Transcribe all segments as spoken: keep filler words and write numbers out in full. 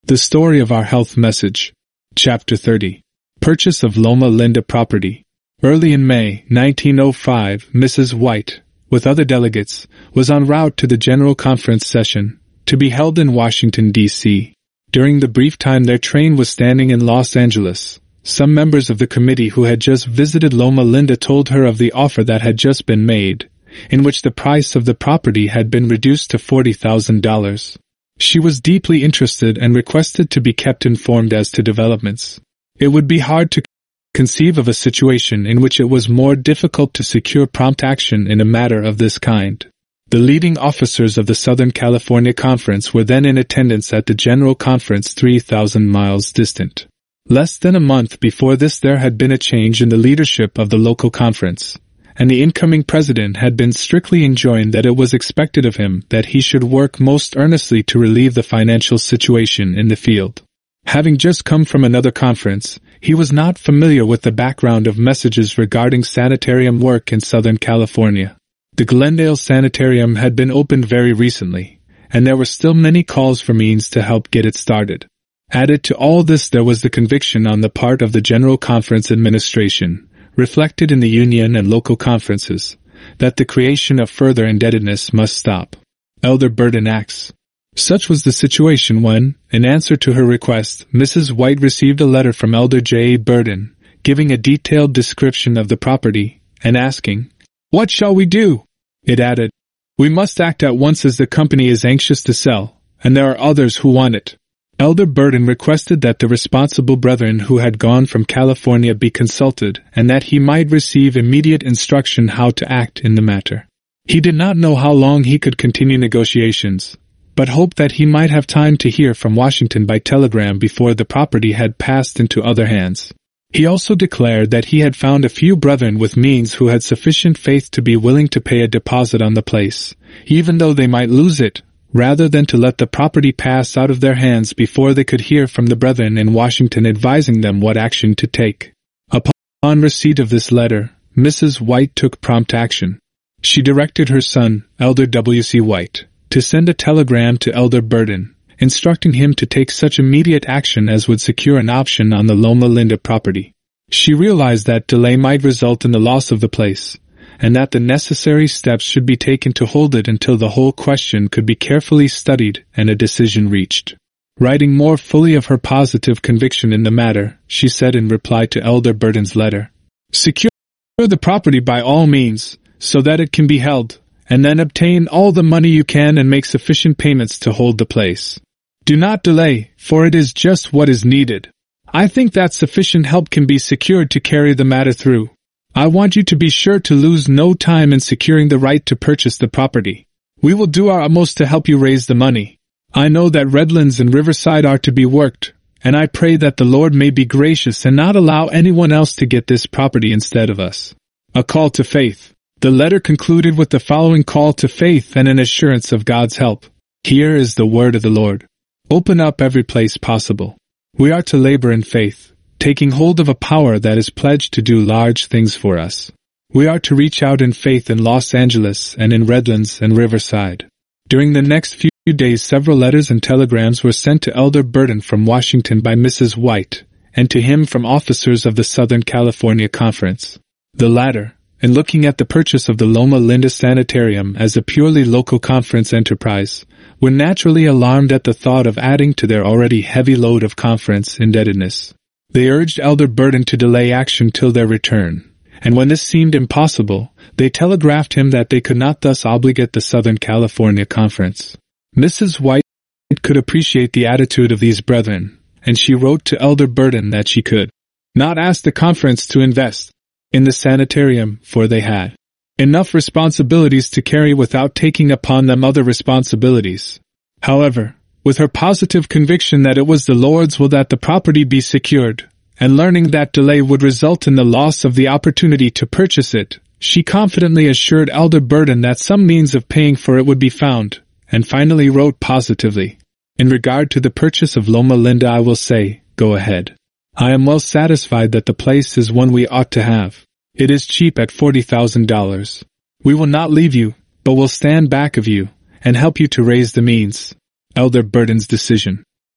The Story of Our Health Message. Chapter thirty. Purchase of Loma Linda Property. Early in May nineteen oh five, Missus White, with other delegates, was en route to the General Conference session, to be held in Washington, D C During the brief time their train was standing in Los Angeles, some members of the committee who had just visited Loma Linda told her of the offer that had just been made, in which the price of the property had been reduced to forty thousand dollars. She was deeply interested and requested to be kept informed as to developments. It would be hard to conceive of a situation in which it was more difficult to secure prompt action in a matter of this kind. The leading officers of the Southern California Conference were then in attendance at the General Conference three thousand miles distant. Less than a month before this there had been a change in the leadership of the local conference, and the incoming president had been strictly enjoined that it was expected of him that he should work most earnestly to relieve the financial situation in the field. Having just come from another conference, he was not familiar with the background of messages regarding sanitarium work in Southern California. The Glendale Sanitarium had been opened very recently, and there were still many calls for means to help get it started. Added to all this there was the conviction on the part of the General Conference administration, reflected in the union and local conferences, that the creation of further indebtedness must stop. Elder Burden acts. Such was the situation when, in answer to her request, Missus White received a letter from Elder J. Burden, giving a detailed description of the property, and asking, "What shall we do?" It added, "We must act at once as the company is anxious to sell, and there are others who want it." Elder Burden requested that the responsible brethren who had gone from California be consulted, and that he might receive immediate instruction how to act in the matter. He did not know how long he could continue negotiations, but hoped that he might have time to hear from Washington by telegram before the property had passed into other hands. He also declared that he had found a few brethren with means who had sufficient faith to be willing to pay a deposit on the place, even though they might lose it, rather than to let the property pass out of their hands before they could hear from the brethren in Washington advising them what action to take. Upon receipt of this letter, Missus White took prompt action. She directed her son, Elder W C White, to send a telegram to Elder Burden, instructing him to take such immediate action as would secure an option on the Loma Linda property. She realized that delay might result in the loss of the place, and that the necessary steps should be taken to hold it until the whole question could be carefully studied and a decision reached. Writing more fully of her positive conviction in the matter, she said in reply to Elder Burden's letter, "Secure the property by all means, so that it can be held, and then obtain all the money you can and make sufficient payments to hold the place. Do not delay, for it is just what is needed. I think that sufficient help can be secured to carry the matter through. I want you to be sure to lose no time in securing the right to purchase the property. We will do our utmost to help you raise the money. I know that Redlands and Riverside are to be worked, and I pray that the Lord may be gracious and not allow anyone else to get this property instead of us." A call to faith. The letter concluded with the following call to faith and an assurance of God's help. Here is the word of the Lord. Open up every place possible. We are to labor in faith, taking hold of a power that is pledged to do large things for us. We are to reach out in faith in Los Angeles and in Redlands and Riverside. During the next few days several letters and telegrams were sent to Elder Burden from Washington by Missus White, and to him from officers of the Southern California Conference. The latter, in looking at the purchase of the Loma Linda Sanitarium as a purely local conference enterprise, were naturally alarmed at the thought of adding to their already heavy load of conference indebtedness. They urged Elder Burden to delay action till their return, and when this seemed impossible, they telegraphed him that they could not thus obligate the Southern California Conference. Missus White could appreciate the attitude of these brethren, and she wrote to Elder Burden that she could not ask the conference to invest in the sanitarium, for they had enough responsibilities to carry without taking upon them other responsibilities. However, with her positive conviction that it was the Lord's will that the property be secured, and learning that delay would result in the loss of the opportunity to purchase it, she confidently assured Elder Burden that some means of paying for it would be found, and finally wrote positively, "In regard to the purchase of Loma Linda I will say, go ahead. I am well satisfied that the place is one we ought to have. It is cheap at forty thousand dollars. We will not leave you, but will stand back of you, and help you to raise the means." Elder Burden's decision.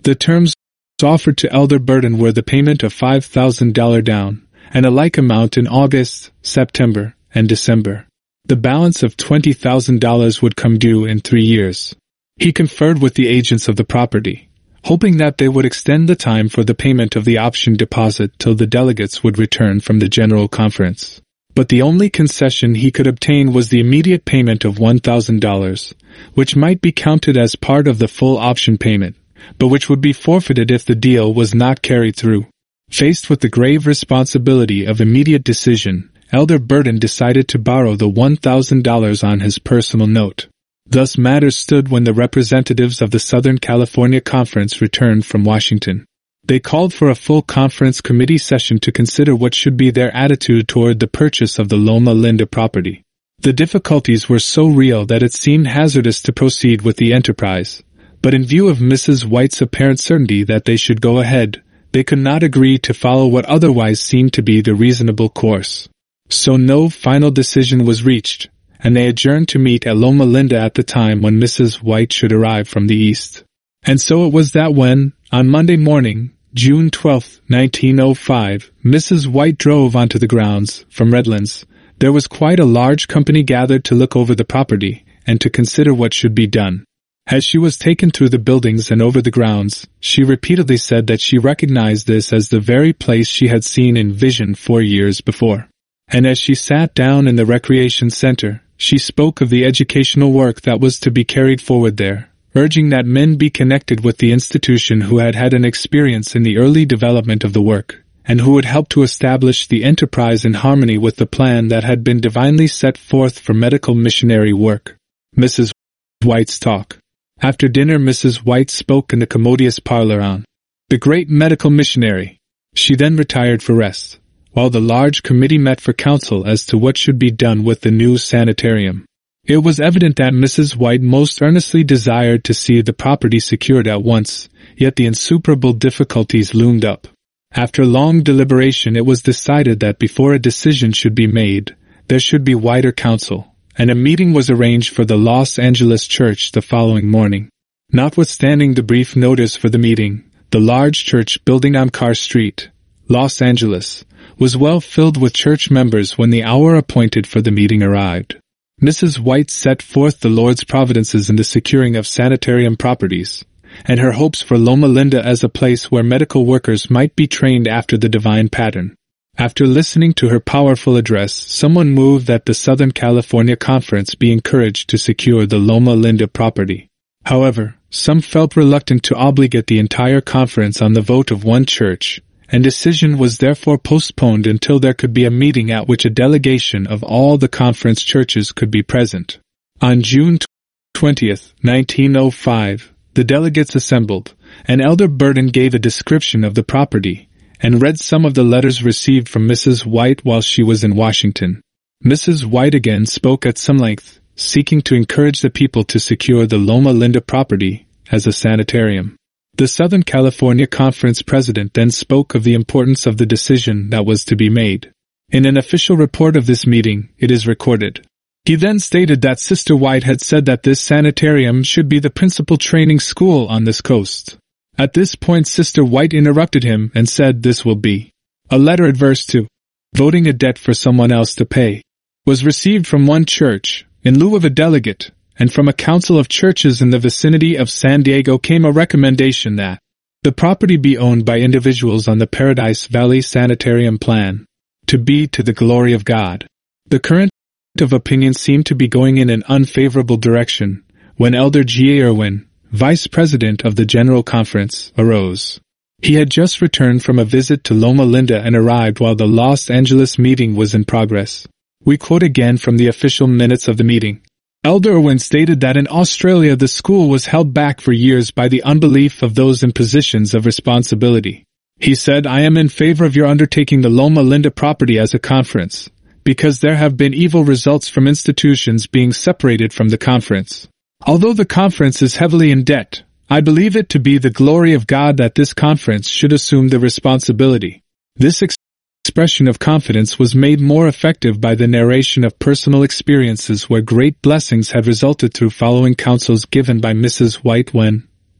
The terms offered to Elder Burden were the payment of five thousand dollars down, and a like amount in August, September, and December. The balance of twenty thousand dollars would come due in three years. He conferred with the agents of the property, hoping that they would extend the time for the payment of the option deposit till the delegates would return from the General Conference. But the only concession he could obtain was the immediate payment of one thousand dollars, which might be counted as part of the full option payment, but which would be forfeited if the deal was not carried through. Faced with the grave responsibility of immediate decision, Elder Burden decided to borrow the one thousand dollars on his personal note. Thus matters stood when the representatives of the Southern California Conference returned from Washington. They called for a full conference committee session to consider what should be their attitude toward the purchase of the Loma Linda property. The difficulties were so real that it seemed hazardous to proceed with the enterprise, but in view of Missus White's apparent certainty that they should go ahead, they could not agree to follow what otherwise seemed to be the reasonable course. So no final decision was reached, and they adjourned to meet at Loma Linda at the time when Missus White should arrive from the east. And so it was that when, on Monday morning, June twelfth, nineteen oh five, Missus White drove onto the grounds from Redlands, there was quite a large company gathered to look over the property and to consider what should be done. As she was taken through the buildings and over the grounds, she repeatedly said that she recognized this as the very place she had seen in vision four years before. And as she sat down in the recreation center, she spoke of the educational work that was to be carried forward there, urging that men be connected with the institution who had had an experience in the early development of the work, and who would help to establish the enterprise in harmony with the plan that had been divinely set forth for medical missionary work. Missus White's talk. After dinner, Missus White spoke in the commodious parlor on the great medical missionary. She then retired for rest, while the large committee met for counsel as to what should be done with the new sanitarium. It was evident that Missus White most earnestly desired to see the property secured at once, yet the insuperable difficulties loomed up. After long deliberation, it was decided that before a decision should be made, there should be wider counsel, and a meeting was arranged for the Los Angeles church the following morning. Notwithstanding the brief notice for the meeting, the large church building on Carr Street, Los Angeles, was well filled with church members when the hour appointed for the meeting arrived. Missus White set forth the Lord's providences in the securing of sanitarium properties, and her hopes for Loma Linda as a place where medical workers might be trained after the divine pattern. After listening to her powerful address, someone moved that the Southern California Conference be encouraged to secure the Loma Linda property. However, some felt reluctant to obligate the entire conference on the vote of one church, and decision was therefore postponed until there could be a meeting at which a delegation of all the conference churches could be present. On June twentieth, nineteen oh five, the delegates assembled, and Elder Burden gave a description of the property, and read some of the letters received from Missus White while she was in Washington. Missus White again spoke at some length, seeking to encourage the people to secure the Loma Linda property as a sanitarium. The Southern California Conference president then spoke of the importance of the decision that was to be made. In an official report of this meeting, it is recorded. He then stated that Sister White had said that this sanitarium should be the principal training school on this coast. At this point, Sister White interrupted him and said this will be a letter adverse to voting a debt for someone else to pay. Was received from one church, in lieu of a delegate, and from a council of churches in the vicinity of San Diego came a recommendation that the property be owned by individuals on the Paradise Valley Sanitarium plan, to be to the glory of God. The current of opinion seemed to be going in an unfavorable direction, when Elder G. A. Irwin, Vice President of the General Conference, arose. He had just returned from a visit to Loma Linda and arrived while the Los Angeles meeting was in progress. We quote again from the official minutes of the meeting. Elder Irwin stated that in Australia the school was held back for years by the unbelief of those in positions of responsibility. He said, I am in favor of your undertaking the Loma Linda property as a conference, because there have been evil results from institutions being separated from the conference. Although the conference is heavily in debt, I believe it to be the glory of God that this conference should assume the responsibility. This ex- expression of confidence was made more effective by the narration of personal experiences where great blessings had resulted through following counsels given by Missus White when,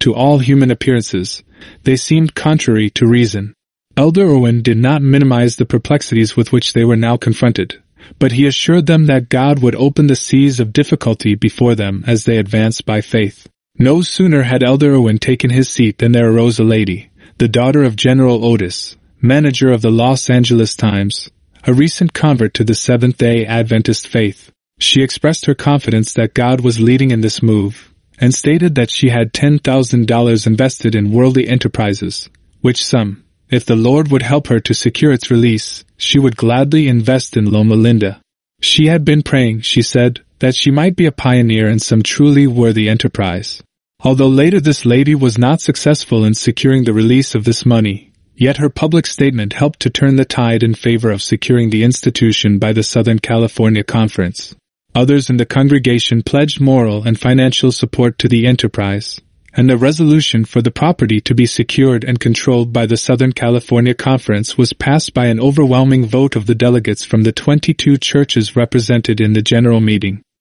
to all human appearances, they seemed contrary to reason. Elder Irwin did not minimize the perplexities with which they were now confronted, but he assured them that God would open the seas of difficulty before them as they advanced by faith. No sooner had Elder Irwin taken his seat than there arose a lady, the daughter of General Otis, manager of the Los Angeles Times, a recent convert to the Seventh-day Adventist faith. She expressed her confidence that God was leading in this move, and stated that she had ten thousand dollars invested in worldly enterprises, which sum, if the Lord would help her to secure its release, she would gladly invest in Loma Linda. She had been praying, she said, that she might be a pioneer in some truly worthy enterprise. Although later this lady was not successful in securing the release of this money, yet her public statement helped to turn the tide in favor of securing the institution by the Southern California Conference. Others in the congregation pledged moral and financial support to the enterprise, and a resolution for the property to be secured and controlled by the Southern California Conference was passed by an overwhelming vote of the delegates from the twenty-two churches represented in the general meeting.